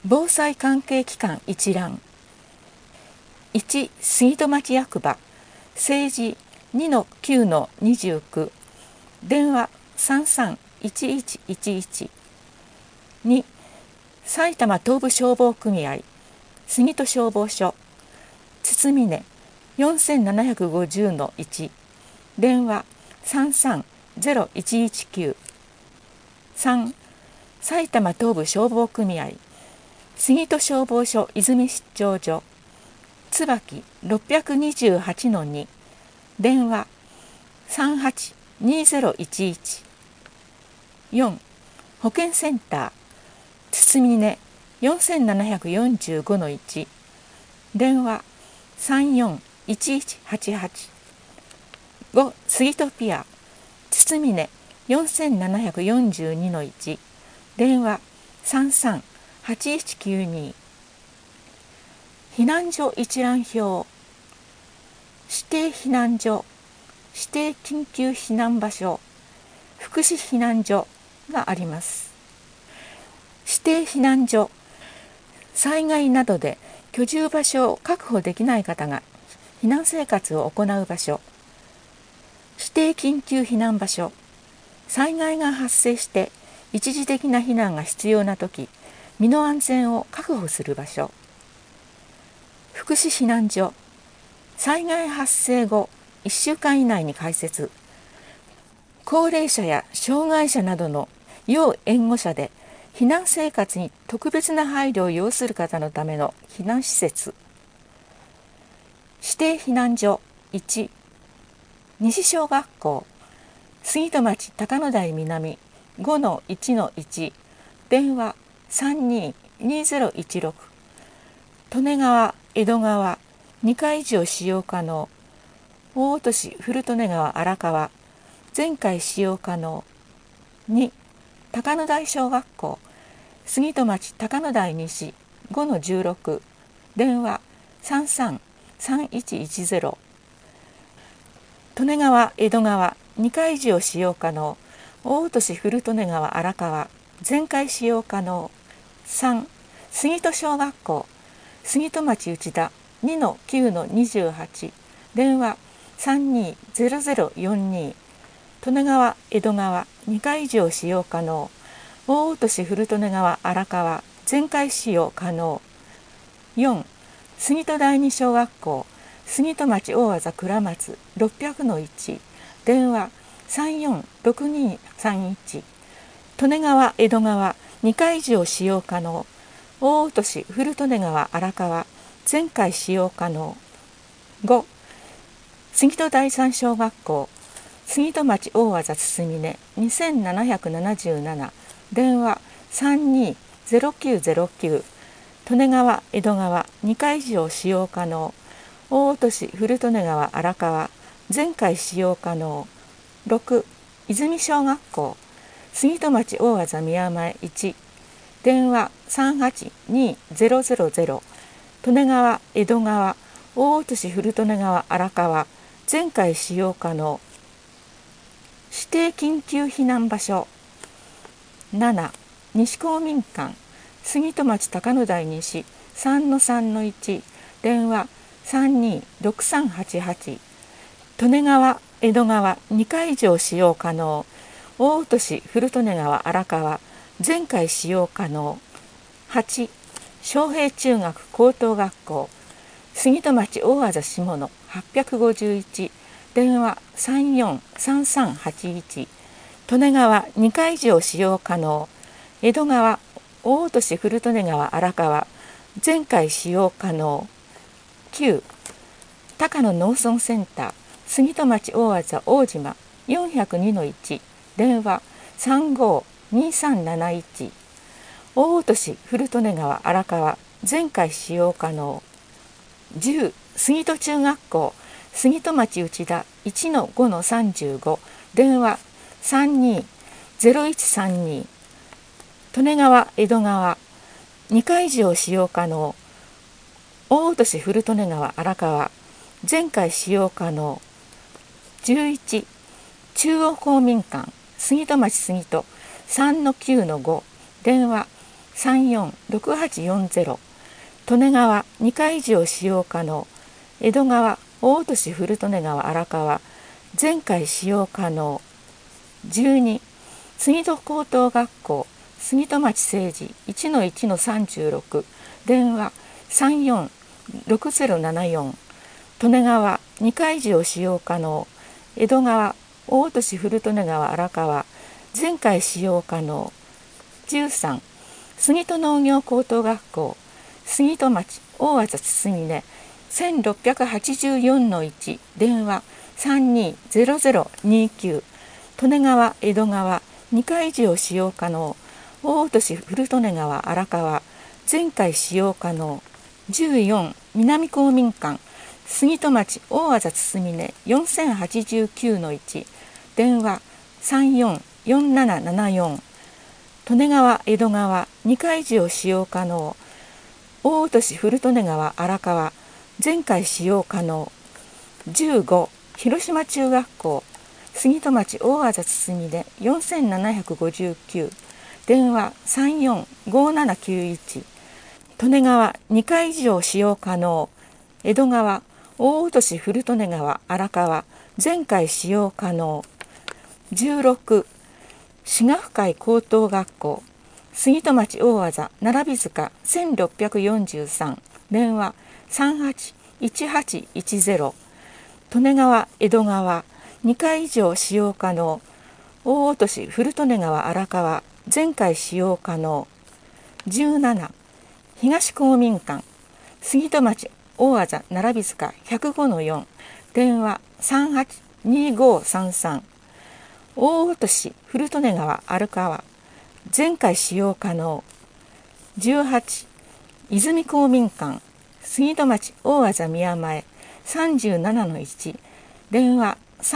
防災関係機関一覧。1、杉戸町役場政治 2-9-29 電話 33-1111 2、埼玉東部消防組合杉戸消防署堤峰 4750-1 電話 33-0119 3、埼玉東部消防組合杉戸消防署泉出張所椿 628-2 電話 38-2011 4、保健センター堤峰 4745-1 電話 34-1188 5、杉戸ピア堤峰 4742-1 電話 33-8192 避難所一覧表指定避難所指定緊急避難場所福祉避難所があります。指定避難所、災害などで居住場所を確保できない方が避難生活を行う場所。指定緊急避難場所、災害が発生して一時的な避難が必要なとき、身の安全を確保する場所。福祉避難所、災害発生後1週間以内に開設。高齢者や障害者などの要援護者で避難生活に特別な配慮を要する方のための避難施設。指定避難所1、西小学校杉戸町高野台南 5-1-1 電話 32-2016 利根川江戸川2回以上使用可能。大落古利根川荒川全回使用可能。2、高野台小学校杉戸町高野台西 5-16 電話 33-3110 利根川江戸川2回以上使用可能。大落古利根川荒川全回使用可能。3、杉戸小学校杉戸町内田 2-9-28 電話 32-0042 利根川江戸川2回以上使用可能。大落古利根川荒川全回使用可能。4、杉戸第二小学校杉戸町大字倉松 600-1 電話 34-6231 利根川江戸川2回以上使用可能。大落古利根川荒川全回使用可能。5、杉戸第三小学校杉戸町大字堤峰 2777 電話 32-0909 利根川江戸川2回以上使用可能。大落古利根川荒川全回使用可能。6、泉小学校杉戸町大字宮前1電話 382-000 利根川江戸川大落古利根川荒川全回使用可能。指定緊急避難場所7、西公民館杉戸町高野台西 3-3-1 電話 32-6388 利根川江戸川2回以上使用可能。大落古利根川荒川全回使用可能。8、昌平中学高等学校杉戸町大字下野851電話 34-3381 利根川2回以上使用可能。江戸川大落古利根川荒川全回使用可能。9、高野農村センター杉戸町大字大島 402-1 電話 35-2371 大落古利根川荒川全回使用可能。10、杉戸中学校杉戸町内田 1-5-35 電話 32-0132 利根川江戸川2回以上使用可能。大落古利根川荒川全回使用可能。11、中央公民館杉戸町杉戸 3-9-5 電話 346840、利根川2回以上使用可能、江戸川大落古利根川荒川全回使用可能。12、杉戸高等学校杉戸町政治 1-1-36、電話346074、利根川2回以上使用可能、江戸川大落古利根川荒川全回使用可能。13、杉戸農業高等学校杉戸町大字堤根 1684-1、電話320029、利根川江戸川2回以上使用可能、大落古利根川荒川全回使用可能。14、南公民館杉戸町大字堤根 4089-1、電話344774、利根川江戸川2回以上使用可能、大落古利根川荒川全回使用可能。15、広島中学校杉戸町大字堤根 4759、電話345791、利根川2回以上使用可能、江戸川大落古利根川荒川全回使用可能。16、志賀深井高等学校杉戸町大字並塚1643、電話381810、利根川江戸川2回以上使用可能、大落古利根川荒川全回使用可能。17、東公民館杉戸町大字並塚105-4、電話382533、大落古利根川荒川全回使用可能。18、泉公民館杉戸町大字宮前 37-1、電話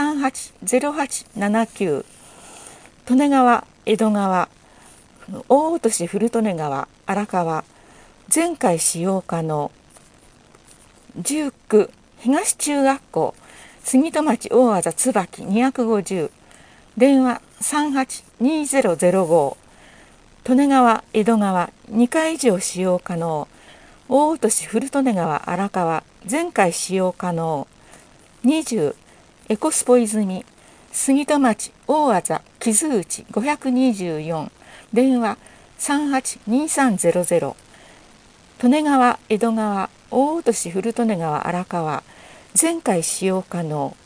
380879、利根川江戸川大落古利根川荒川全回使用可能。19、東中学校杉戸町大字椿250、電話382005、利根川江戸川2回以上使用可能、大落古利根川荒川全回使用可能。20、エコスポ泉杉戸町大字木津内524、電話382300、利根川江戸川大落古利根川荒川全回使用可能。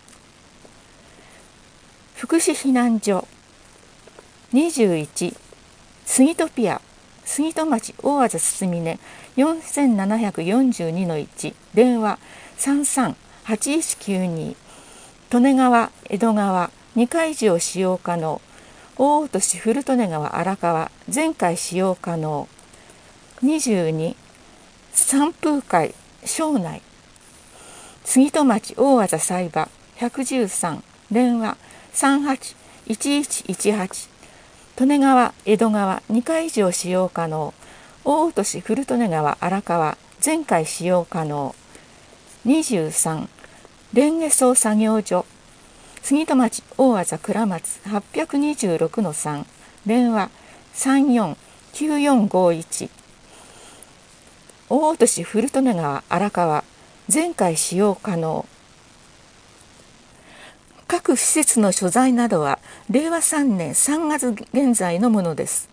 福祉避難所21、杉戸ピア杉戸町大字堤根 4742-1、電話338192、利根川江戸川2回以上使用可能、大落古利根川荒川全回使用可能。22、散風会庄内杉戸町大字菜場113、電話381118、利根川江戸川2回以上使用可能、大落古利根川荒川全回使用可能。23、レンゲ荘作業所杉戸町大字倉松 826-3、電話349451、大落古利根川荒川全回使用可能。各施設の所在などは令和3年3月現在のものです。